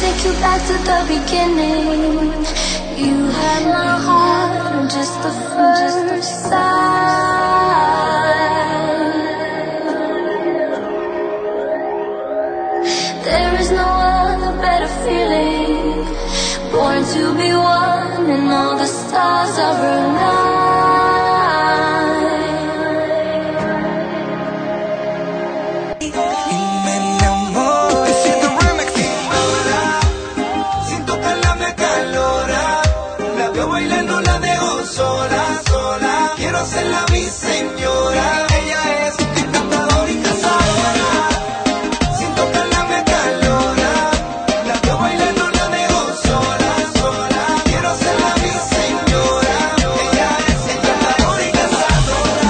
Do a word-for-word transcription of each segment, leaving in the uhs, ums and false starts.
take you back to the beginning. You had my heart on just the first sight. There is no other better feeling. Born to be one and all the stars are aligned. Hacerla mi señora, ella es encantadora y cazadora. Sin tocarla me calora, la veo bailando, la dejo sola, sola. Quiero hacerla mi señora, ella es encantadora y cazadora.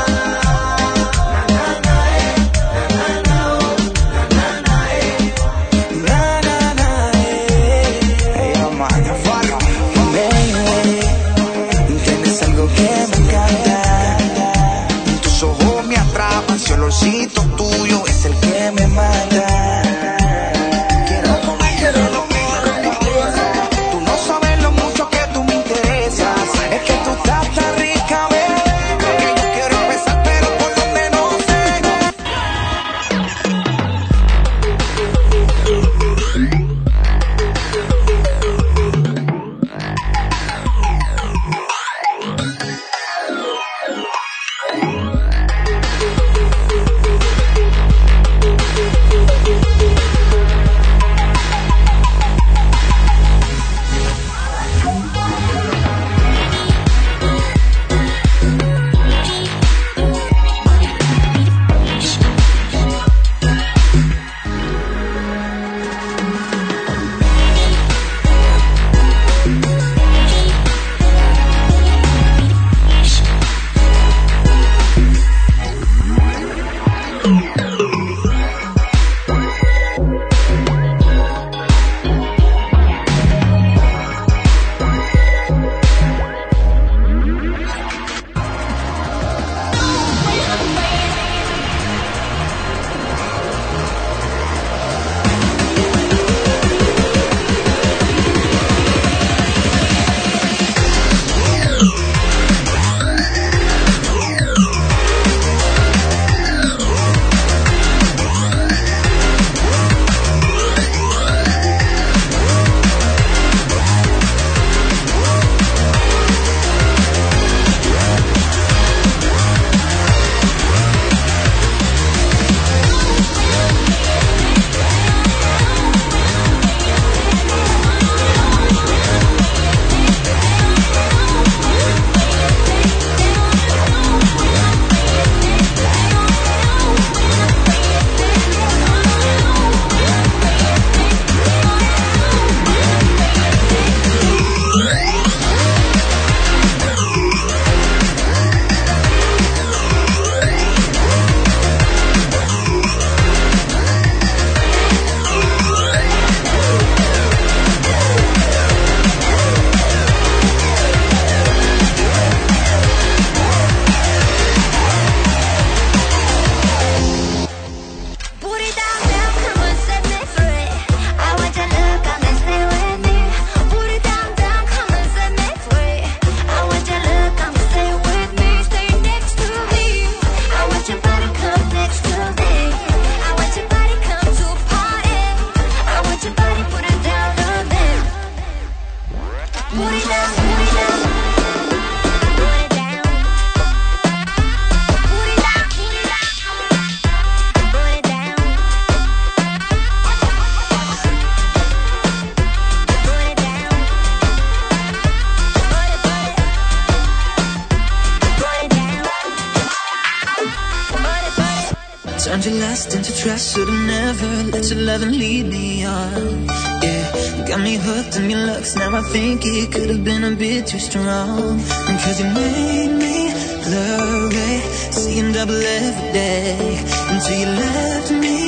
Na na na eh, na na na oh, na na na eh, na na na eh. Hey, yo, motherfucker, baby, tienes algo que me encanta. Tus ojos me atrapan, si el olorcito tuyo es el que me mata. Quiero comerte lo tú no sabes lo mucho que tú me interesas. Es que tú estás tan rica, bebé, que yo quiero empezar, pero por donde no sé. Turned your lust into trust, should've never let your loving lead me on. Yeah, got me hooked on your looks, now I think it could've been a bit too strong. And cause you made me blurry, seeing double every day, until you left me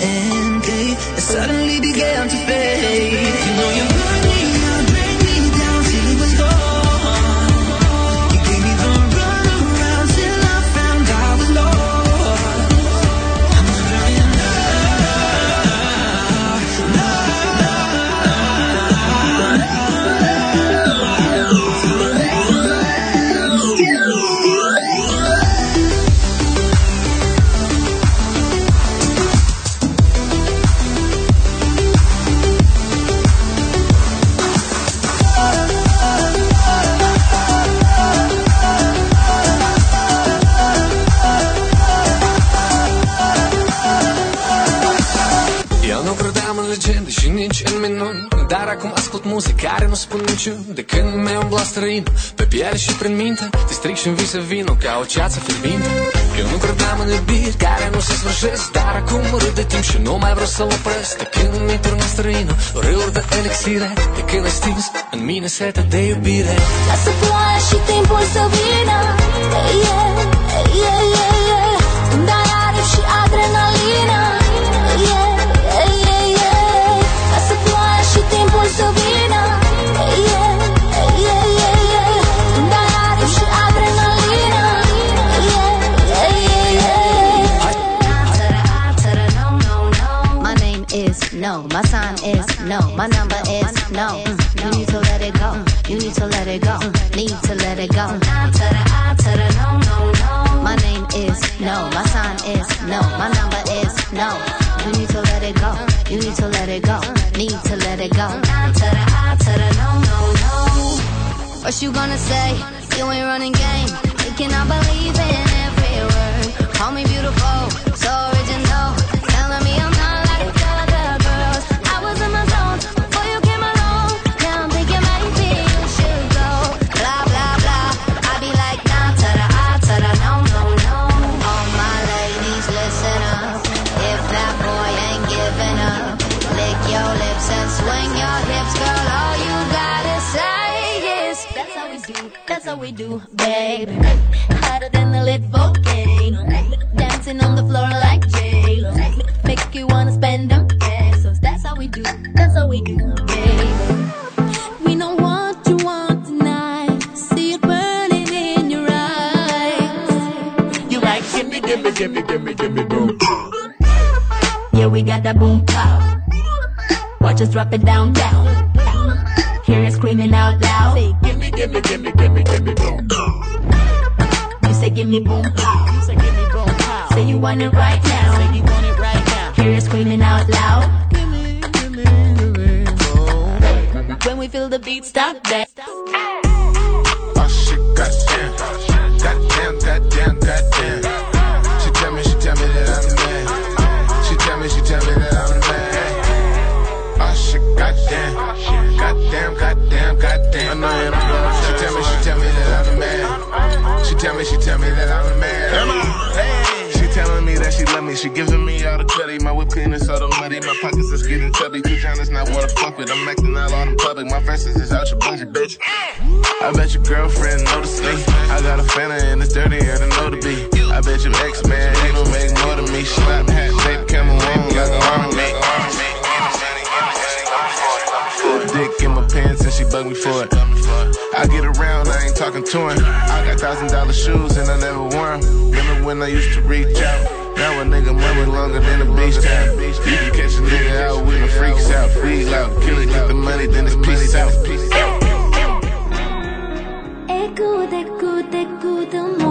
empty, and suddenly began to fade. You know you burned me out, drained me down till it was gone. You gave me the runaround till I found I was lost. I'm wondering now, now, now, Dar acum ascult muzică care nu spun niciun. De când mi-ai umblat străin, pe piele și prin minte, te stric și-n vise vino ca o ceață fierbinte. Eu nu credeam în iubiri care nu se sfârșesc, dar acum râd de timp și nu mai vreau să-l opresc. De când mi-ai turnat străină, râuri de elixire, de când ai stins în mine setea de iubire. Lasă ploaia și timpul să vină, yeah, yeah, yeah, yeah. Îmi dai aripi și adrenalină, yeah, yeah, yeah. Lasă ploaia și timpul să vină, yeah, yeah, yeah, yeah. Îmi dai aripi și adrenalină, yeah, yeah, yeah, yeah. To the I, to the no, no, no. My name is no, my sign is no, my number is no. Mm. You need to let it go, you need to let it go, need to let it go. To the I, to the no, no, no. My name is no, my sign is no, my number is no. You need to let it go, you need to let it go, need to let it go. To the I, to the no, no, no. What you gonna say? You ain't running game. You cannot believe in every word. Call me beautiful, so original. Telling me I'm not like the other girls. I was in my zone before you came along. Now I'm thinking maybe you should go. Blah blah blah. I be like nah to the I, to the no, no, no. All my ladies, listen up. If that boy ain't giving up, lick your lips and swing your hips, girl. All you gotta say is that's how we do, that's how we do, baby. Hotter than the lit volcano, dancing on the floor like J-Lo. Make you wanna spend them pesos. That's how we do, that's how we do, baby. We know what you want tonight. See it burning in your eyes. You like gimme, gimme, gimme, gimme, gimme, boom. Yeah, we got that boom pow. Watch us drop it down, down. Hear it screaming out loud. Say, Gimme, gimme, gimme, gimme, gimme, boom. you say give me boom pow. You say gimme, boom, pow. Say you want it right now. Say you want it right now. Hear it screaming out loud. Gimme, gimme, gimme, boom. When we feel the beat, stop that. Oh shit, goddamn, goddamn, goddamn, goddamn. She tell me, she tell me that I'm the man. She tell me, she tell me that I'm the man. Oh shit, goddamn, goddamn, goddamn, goddamn. I know you're the girl. She tell me, she tell me that I'm the man. She tell me, she tell me that I'm the man. She telling me that she love me. She giving me all the credit. My whip clean is so muddy. My pockets is getting chubby. Two Johnny's not wanna fuck with. I'm acting out all in public. My verses is out your budget, bitch. I bet your girlfriend noticed me. I got a Fanta and it's dirtier than know to be. I bet your ex man he don't make more than me. Slap hat, tape camera on like an army me. Put a dick in my pants and she bug me for it. I get around, I ain't talking to her. I got thousand dollar shoes and I never wore 'em. Remember when I used to reach out? Now a nigga money longer than a beach time. You can catch a nigga out with the freaks out. Feed loud, kill it, get the money, then it's peace out. Écoute, écoute, écoute-moi.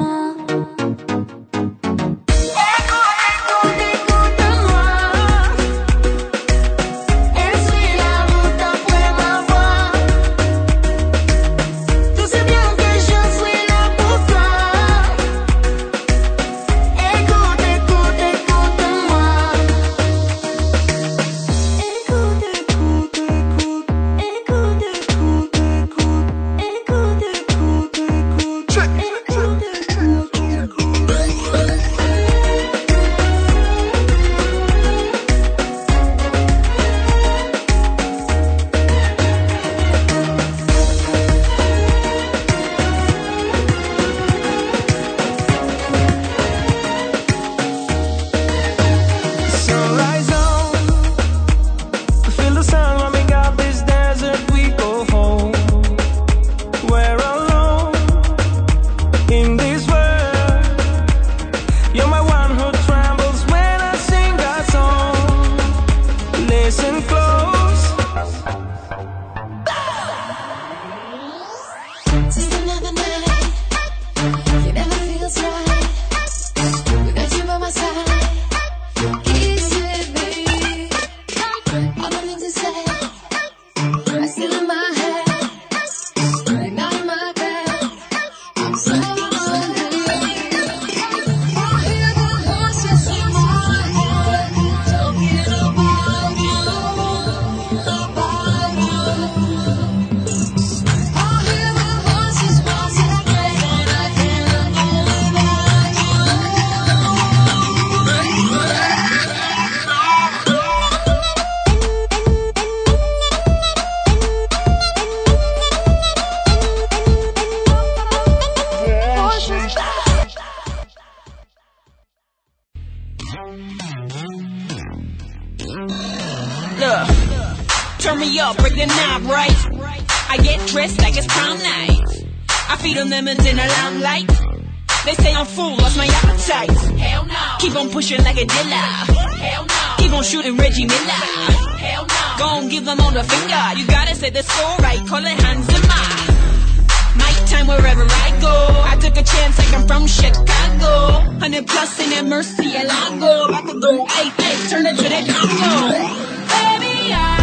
me up, break the knob, right? I get dressed like it's prom night. I feed them lemons in a limelight. They say I'm full, lost my appetite. Hell no. Keep on pushing like a dealer. Hell no. Keep on shooting Reggie Miller. Hell no. Gon' give them all the finger. You gotta say the score right, call it Hans Zimmer. Night time wherever I go. I took a chance like I'm from Chicago. Hundred plus in that Mercy Alago. About to go, ay, ay, turn it to the Congo. Baby, I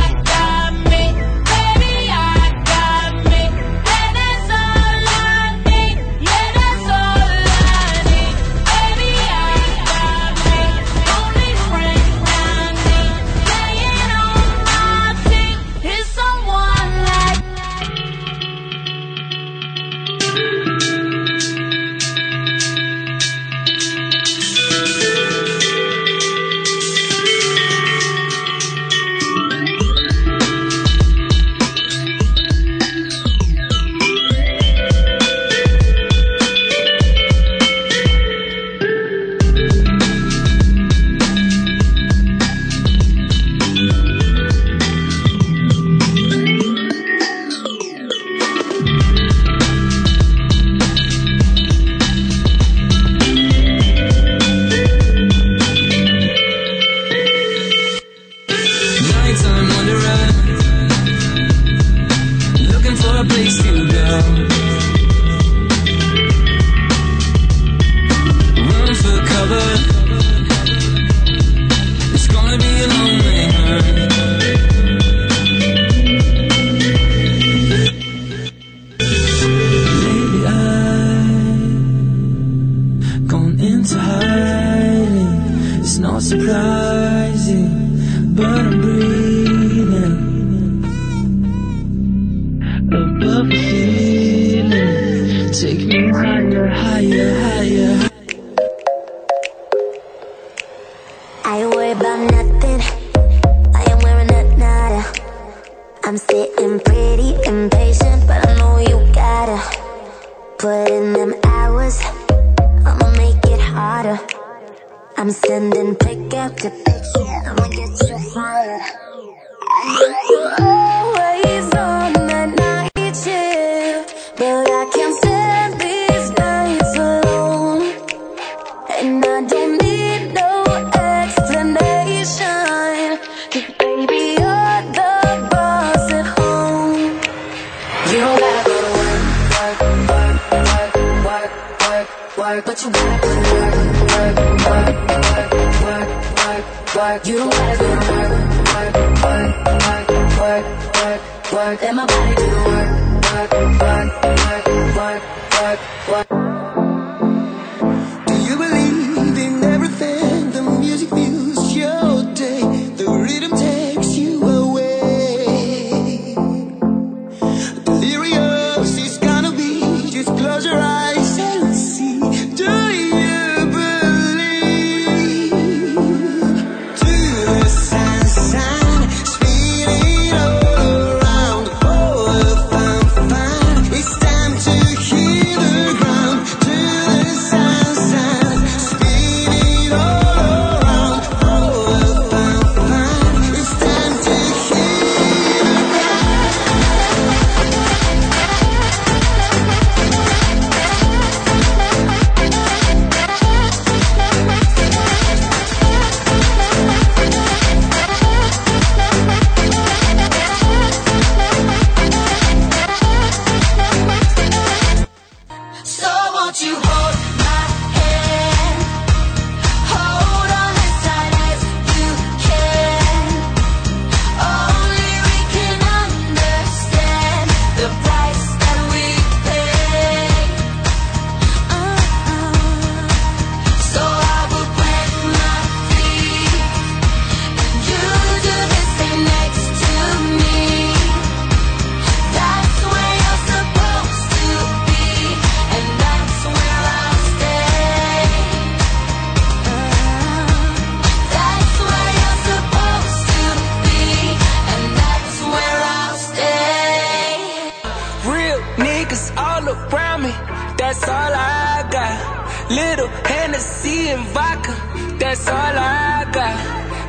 that's all I got. Little Hennessy and vodka, that's all I got.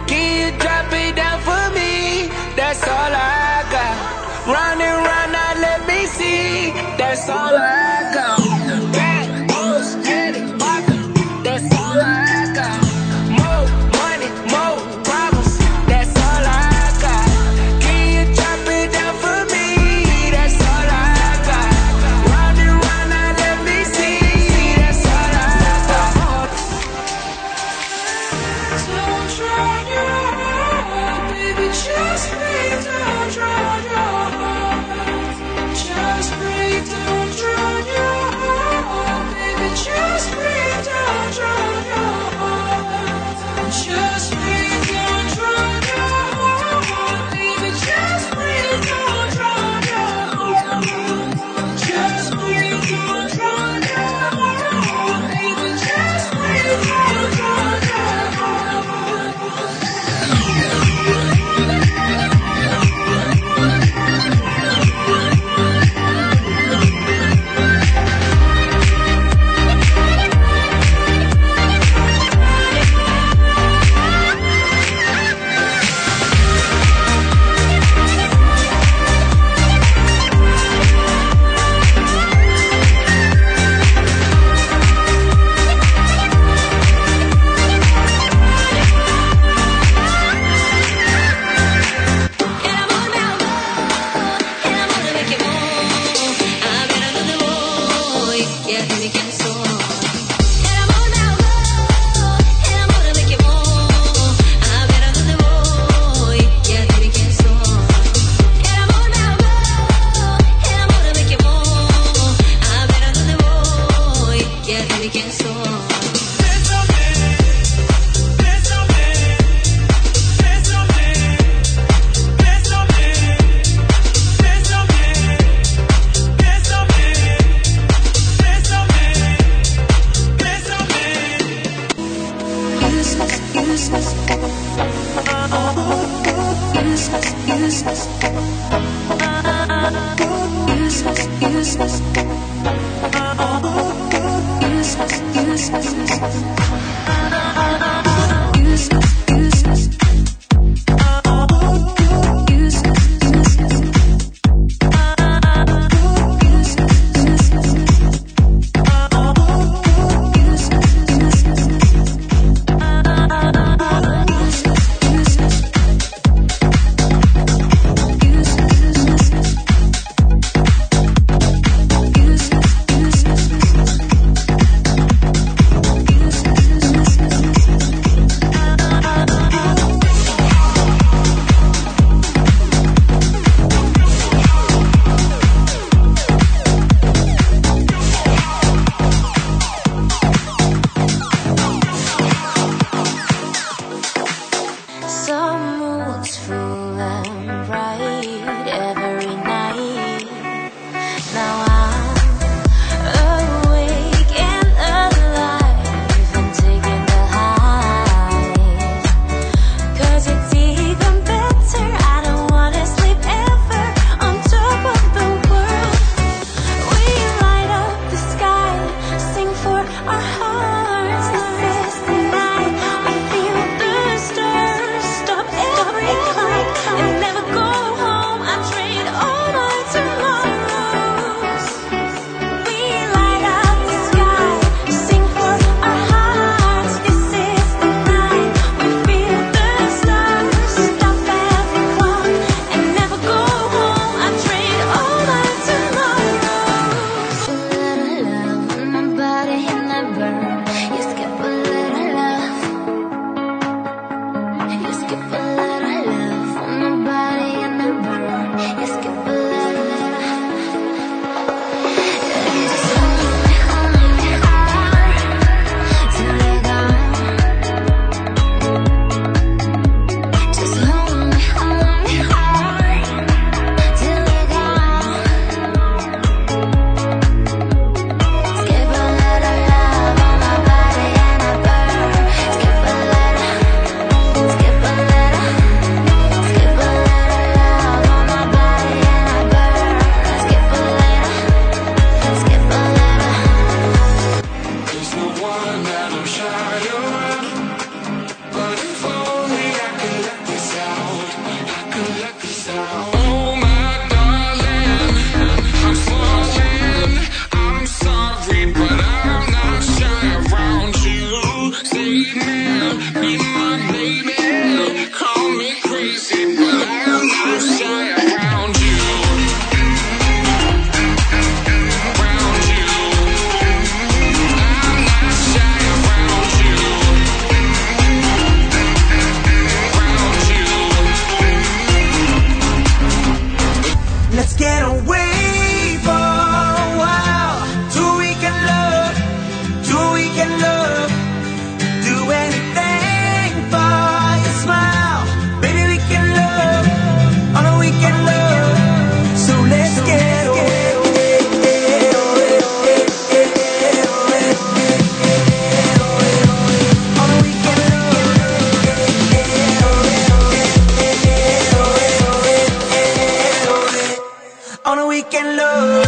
Can you drop it down for me? That's all I got. Round and round, now let me see. That's all I got. Bad boys, steady poppin'. That's all I got. More money, more problems. That's all I got. Can you drop it down for me? That's all I got. Round and round, now let me see. That's all I got. Don't try your heart, baby, just breathe. Don't try your heart. Just breathe, don't drown your heart. Baby, just breathe, don't drown your heart. Just breathe, don't drown your heart. Baby, just breathe, don't drown your heart. Just breathe, don't drown your heart. Baby, just breathe, don't drown your Let's get away for a while, till we can love, till we can love, do anything for your smile. Baby, we can love, on a weekend love, so let's get away. On a weekend love.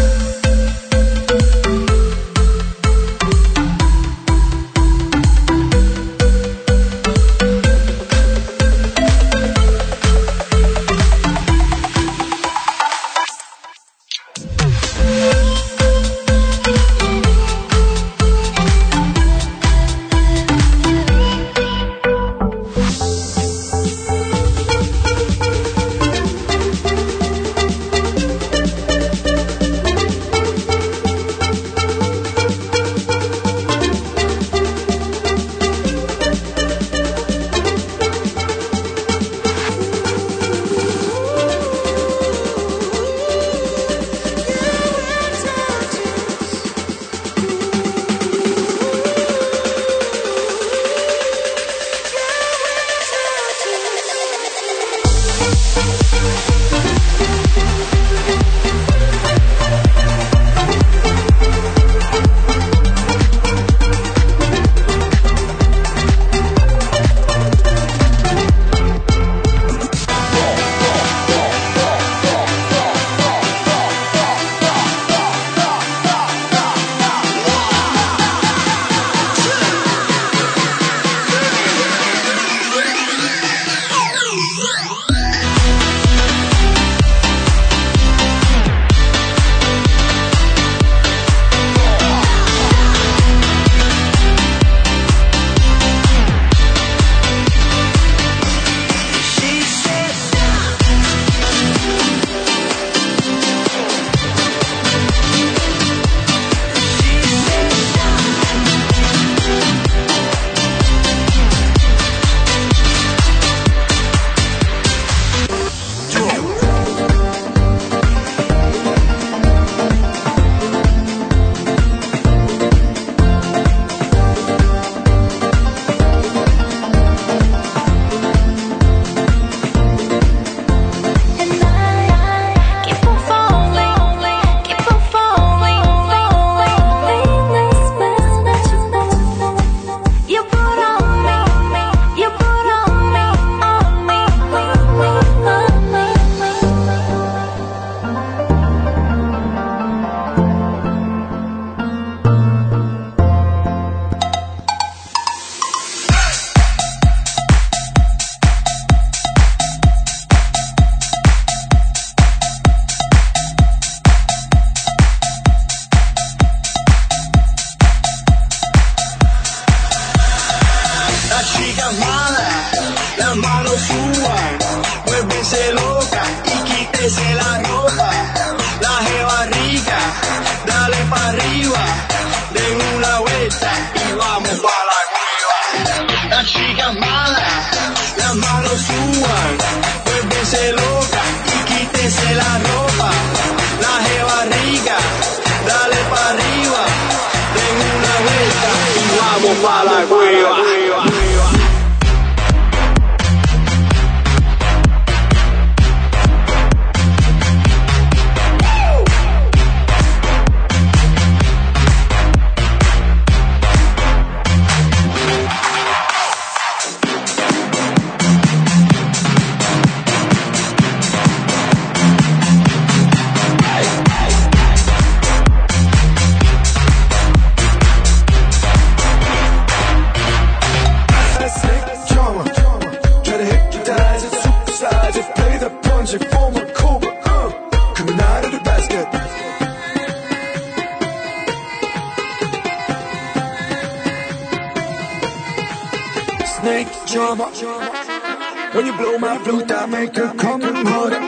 Snake charmer. When you blow my flute, I make her come harder.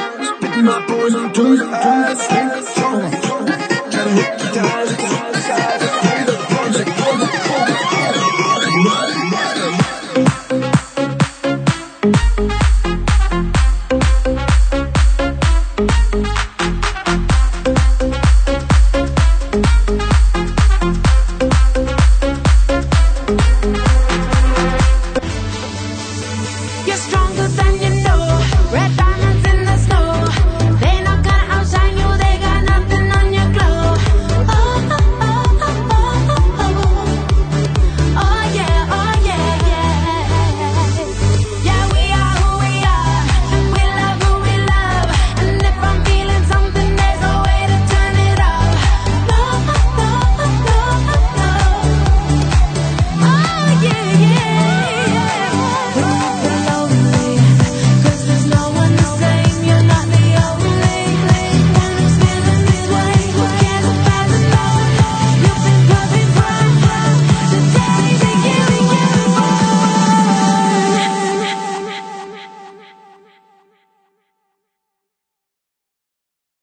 Spitting my poison to your eyes. Snake charmer. Try to hit the eyes.